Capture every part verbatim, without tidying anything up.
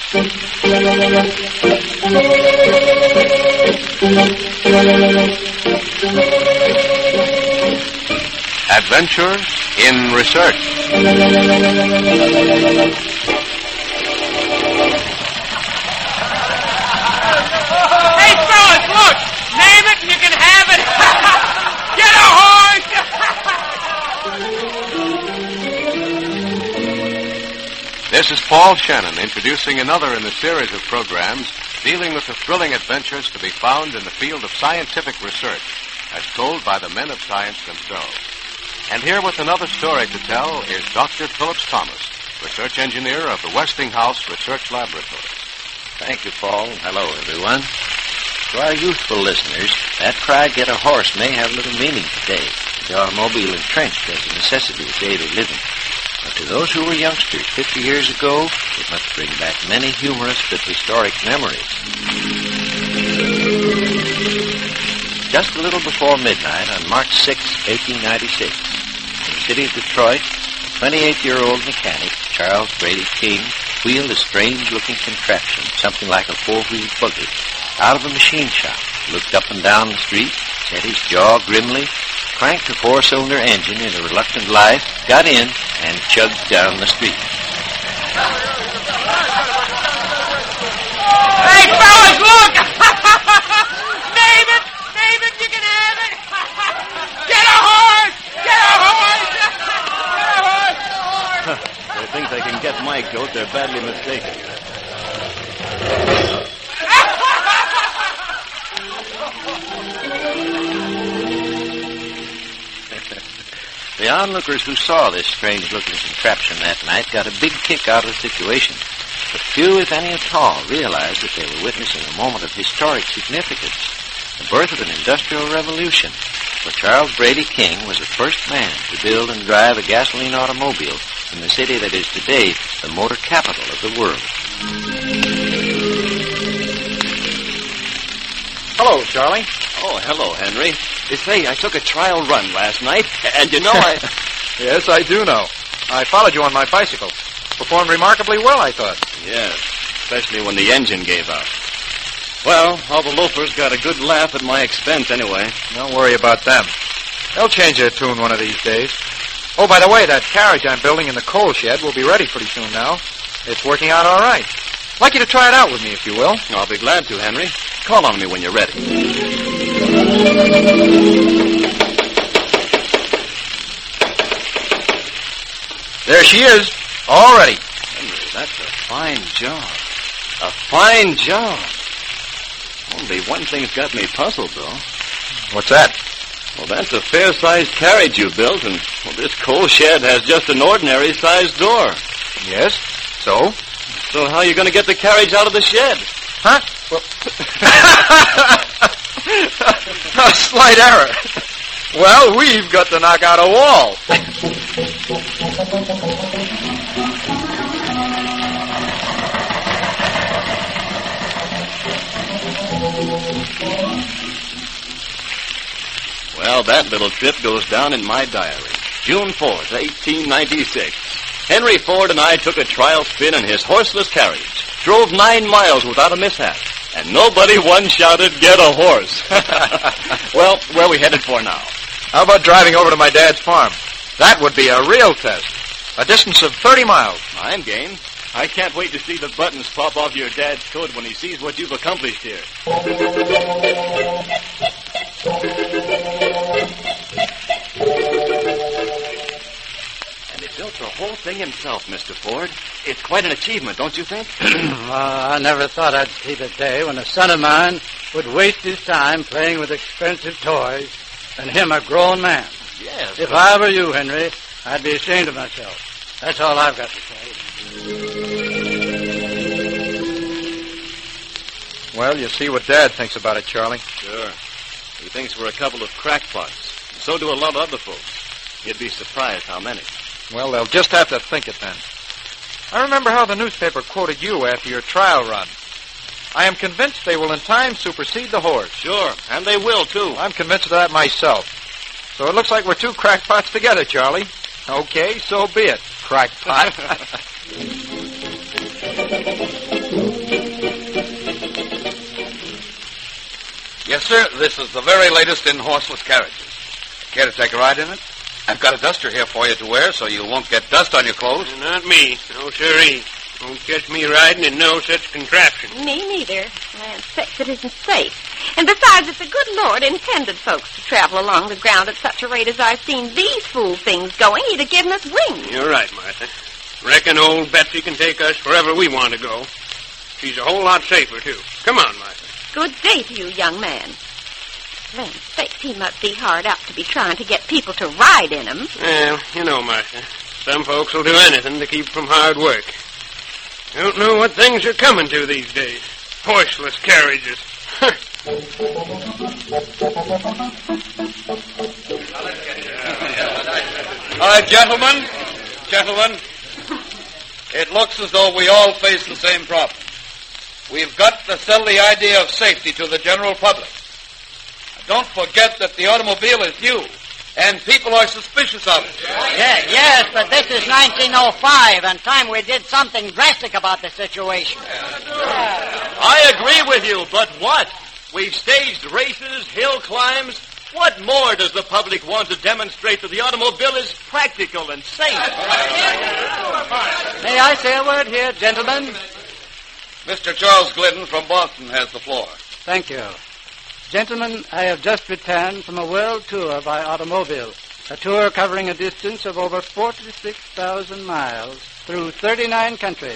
Adventures in Research. Hey, fellas, look! Name it and you can have it! Get a horse! This is Paul Shannon introducing another in the series of programs dealing with the thrilling adventures to be found in the field of scientific research, as told by the men of science themselves. And here with another story to tell is Doctor Phillips Thomas, research engineer of the Westinghouse Research Laboratory. Thank you, Paul. Hello, everyone. To our youthful listeners, that cry, get a horse, may have little meaning today. The automobile entrenched as a necessity of daily living. But to those who were youngsters fifty years ago, it must bring back many humorous but historic memories. Just a little before midnight on March sixth, eighteen ninety-six, in the city of Detroit, a twenty-eight-year-old mechanic, Charles Brady King, wheeled a strange-looking contraption, something like a four-wheeled buggy, out of a machine shop, looked up and down the street, set his jaw grimly, cranked a four-cylinder engine in a reluctant life, got in, and chugged down the street. Hey, fellas, look! Name it! Name it, you can have it! Get a horse! Get a horse! Get a horse! They think they can get my goat. They're badly mistaken. The onlookers who saw this strange-looking contraption that night got a big kick out of the situation. But few, if any at all, realized that they were witnessing a moment of historic significance, the birth of an industrial revolution, for Charles Brady King was the first man to build and drive a gasoline automobile in the city that is today the motor capital of the world. Hello, Charlie. Oh, hello, Henry. Say, I took a trial run last night, and you know I... Yes, I do know. I followed you on my bicycle. Performed remarkably well, I thought. Yes, especially when the engine gave out. Well, all the loafers got a good laugh at my expense anyway. Don't worry about them. They'll change their tune one of these days. Oh, by the way, that carriage I'm building in the coal shed will be ready pretty soon now. It's working out all right. I'd like you to try it out with me, if you will. I'll be glad to, Henry. Call on me when you're ready. There she is, all ready. Henry, that's a fine job. A fine job. Only one thing's got me puzzled, though. What's that? Well, that's a fair-sized carriage you built, and well, this coal shed has just an ordinary-sized door. Yes, so? So how are you going to get the carriage out of the shed? Huh? Well, a slight error. Well, we've got to knock out a wall. Well, that little trip goes down in my diary. June fourth, eighteen ninety-six. Henry Ford and I took a trial spin in his horseless carriage. Drove nine miles without a mishap. And nobody once shouted, get a horse. Well, where are we headed for now? How about driving over to my dad's farm? That would be a real test. A distance of thirty miles. I'm game. I can't wait to see the buttons pop off your dad's coat when he sees what you've accomplished here. And he built the whole thing himself, Mister Ford. It's quite an achievement, don't you think? Well, I never thought I'd see the day when a son of mine would waste his time playing with expensive toys, and him a grown man. Yes. If I were you, Henry, I'd be ashamed of myself. That's all I've got to say. Well, you see what Dad thinks about it, Charlie. Sure. He thinks we're a couple of crackpots. So do a lot of other folks. You'd be surprised how many. Well, they'll just have to think it then. I remember how the newspaper quoted you after your trial run. I am convinced they will in time supersede the horse. Sure, and they will, too. I'm convinced of that myself. So it looks like we're two crackpots together, Charlie. Okay, so be it, crackpot. Yes, sir. This is the very latest in horseless carriages. Care to take a ride in it? I've got a duster here for you to wear so you won't get dust on your clothes. Not me. No, sirree. Won't catch me riding in no such contraption. Me neither. I expect it isn't safe. And besides, if the good Lord intended folks to travel along the ground at such a rate as I've seen these fool things going, he'd have given us wings. You're right, Martha. Reckon old Betsy can take us wherever we want to go. She's a whole lot safer, too. Come on, Martha. Good day to you, young man. Land sakes, he must be hard up to be trying to get people to ride in him. Well, you know, Martha, some folks will do anything to keep from hard work. Don't know what things are coming to these days. Horseless carriages. All right, gentlemen. Gentlemen. It looks as though we all face the same problem. We've got to sell the idea of safety to the general public. Don't forget that the automobile is new, and people are suspicious of it. Yeah, yes, but this is nineteen oh five, and time we did something drastic about the situation. I agree with you, but what? We've staged races, hill climbs. What more does the public want to demonstrate that the automobile is practical and safe? May I say a word here, gentlemen? Mister Charles Glidden from Boston has the floor. Thank you. Gentlemen, I have just returned from a world tour by automobile, a tour covering a distance of over forty-six thousand miles through thirty-nine countries.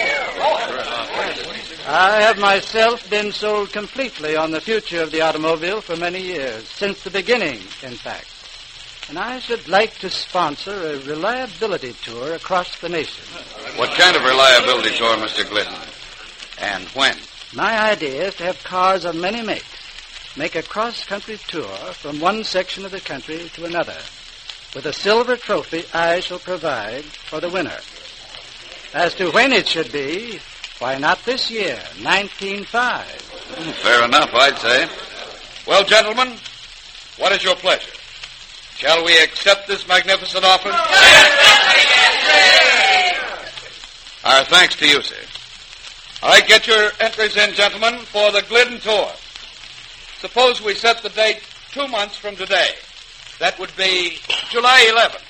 I have myself been sold completely on the future of the automobile for many years, since the beginning, in fact. And I should like to sponsor a reliability tour across the nation. What kind of reliability tour, Mister Glidden? And when? My idea is to have cars of many makes make a cross-country tour from one section of the country to another, with a silver trophy I shall provide for the winner. As to when it should be, why not this year, nineteen oh five? Fair enough, I'd say. Well, gentlemen, what is your pleasure? Shall we accept this magnificent offer? Our thanks to you, sir. All right, get your entries in, gentlemen, for the Glidden tour. Suppose we set the date two months from today. That would be July eleventh.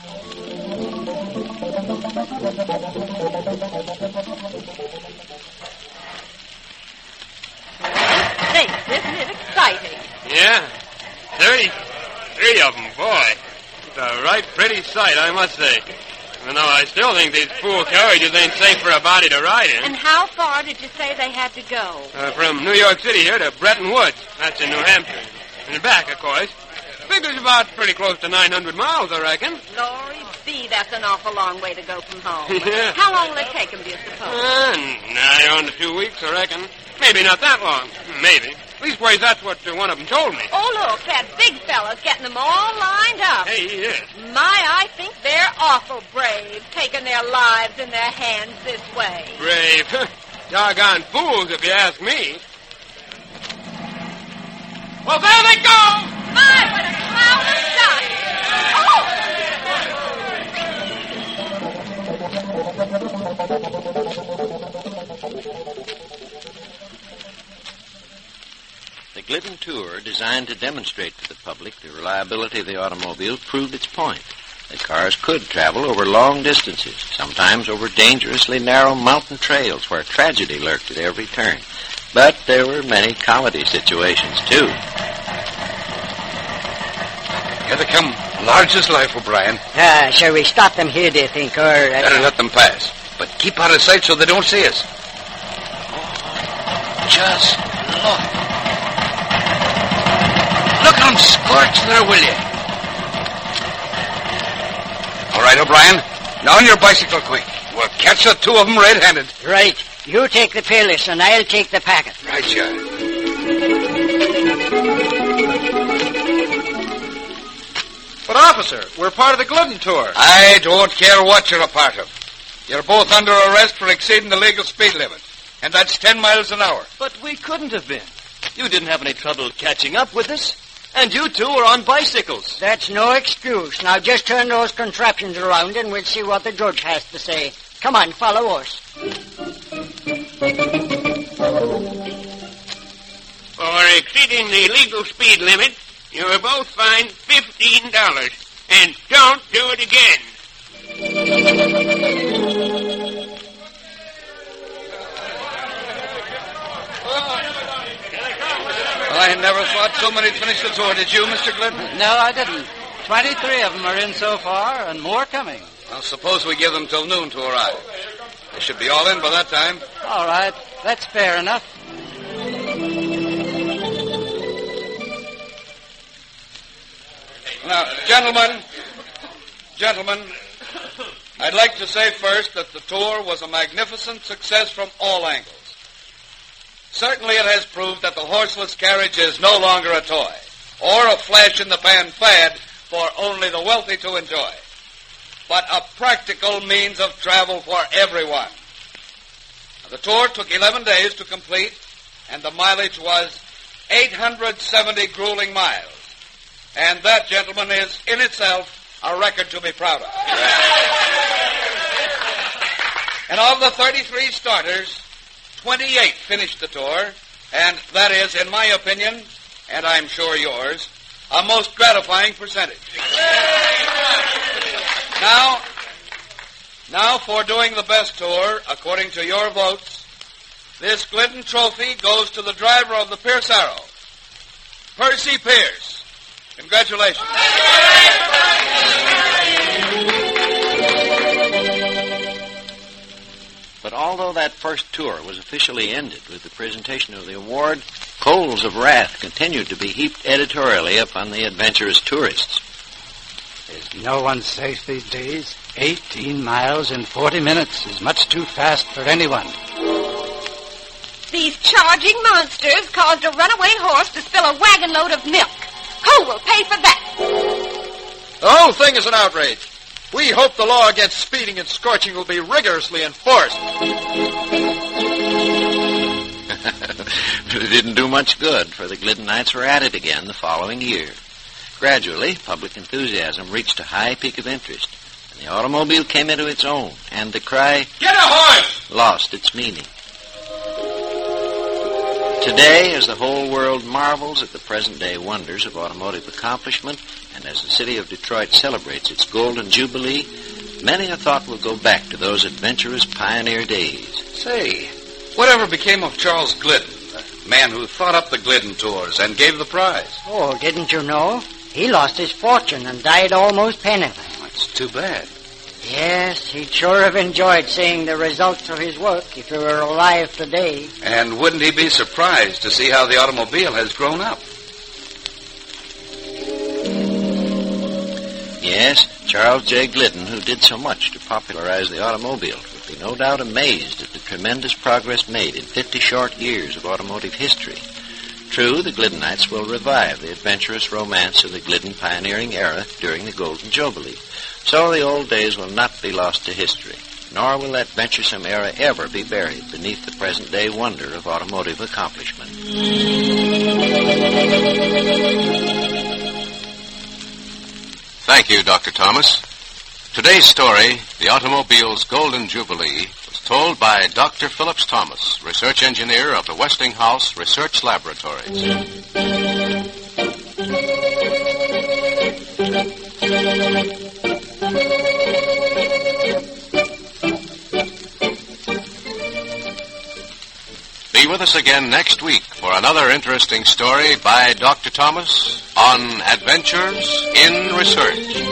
Thanks, isn't it exciting? Yeah. Thirty-three of them, boy. It's a right pretty sight, I must say. Even though I still think these fool carriages ain't safe for a body to ride in. And how far did you say they had to go? Uh, from New York City here to Bretton Woods. That's in New Hampshire. And back, of course. Figures about pretty close to nine hundred miles, I reckon. Glory be, that's an awful long way to go from home. Yeah. How long will it take them, do you suppose? Uh, nigh on to two weeks, I reckon. Maybe not that long. Maybe. Leastways, that's what uh, one of them told me. Oh, look, that big fella's getting them all lined up. Hey, he is. My, I think they're awful brave, taking their lives in their hands this way. Brave. Doggone fools, if you ask me. Well, there they go! My, what a cloud of dust! The Glidden tour, designed to demonstrate to the public the reliability of the automobile, proved its point. The cars could travel over long distances, sometimes over dangerously narrow mountain trails where tragedy lurked at every turn. But there were many comedy situations, too. Here they come, large as life, O'Brien. Uh, shall we stop them here, do you think, or... Uh... Better let them pass, but keep out of sight so they don't see us. Just look. Look at them scorch there, will you? All right, O'Brien. Now on your bicycle, quick. We'll catch the two of them red-handed. Right. You take the peerless, and I'll take the packet. Right, sure. But, officer, we're part of the Glidden tour. I don't care what you're a part of. You're both under arrest for exceeding the legal speed limit. And that's ten miles an hour. But we couldn't have been. You didn't have any trouble catching up with us. And you two were on bicycles. That's no excuse. Now just turn those contraptions around and we'll see what the judge has to say. Come on, follow us. Four exceeding the legal speed limit, you are both fined fifteen dollars. And don't do it again. Well, I never thought so many finished the tour. Did you, Mister Glidden? No, I didn't. Twenty-three of them are in so far, and more coming. Well, suppose we give them till noon to arrive. They should be all in by that time. All right. That's fair enough. Now, gentlemen, gentlemen, I'd like to say first that the tour was a magnificent success from all angles. Certainly it has proved that the horseless carriage is no longer a toy or a flash-in-the-pan fad for only the wealthy to enjoy, but a practical means of travel for everyone. The tour took eleven days to complete, and the mileage was eight hundred seventy grueling miles. And that, gentlemen, is in itself a record to be proud of. And of the thirty-three starters, twenty-eight finished the tour, and that is, in my opinion, and I'm sure yours, a most gratifying percentage. Now, now for doing the best tour, according to your votes, this Glidden Trophy goes to the driver of the Pierce Arrow, Percy Pierce. Congratulations. But although that first tour was officially ended with the presentation of the award, coals of wrath continued to be heaped editorially upon the adventurous tourists. There's no one safe these days. Eighteen miles in forty minutes is much too fast for anyone. These charging monsters caused a runaway horse to spill a wagon load of milk. Who will pay for that? The whole thing is an outrage. We hope the law against speeding and scorching will be rigorously enforced. It didn't do much good, for the Gliddenites were at it again the following year. Gradually, public enthusiasm reached a high peak of interest, and the automobile came into its own, and the cry, "Get a horse!" lost its meaning. Today, as the whole world marvels at the present-day wonders of automotive accomplishment, and as the city of Detroit celebrates its golden jubilee, many a thought will go back to those adventurous pioneer days. Say, whatever became of Charles Glidden, the man who thought up the Glidden tours and gave the prize? Oh, didn't you know? He lost his fortune and died almost penniless. That's too bad. Yes, he'd sure have enjoyed seeing the results of his work if he were alive today. And wouldn't he be surprised to see how the automobile has grown up? Yes, Charles J. Glidden, who did so much to popularize the automobile, would be no doubt amazed at the tremendous progress made in fifty short years of automotive history. True, the Gliddenites will revive the adventurous romance of the Glidden pioneering era during the Golden Jubilee. So the old days will not be lost to history, nor will that venturesome era ever be buried beneath the present-day wonder of automotive accomplishment. Thank you, Doctor Thomas. Today's story, The Automobile's Golden Jubilee, was told by Doctor Phillips Thomas, research engineer of the Westinghouse Research Laboratories. Be with us again next week for another interesting story by Doctor Thomas on Adventures in Research.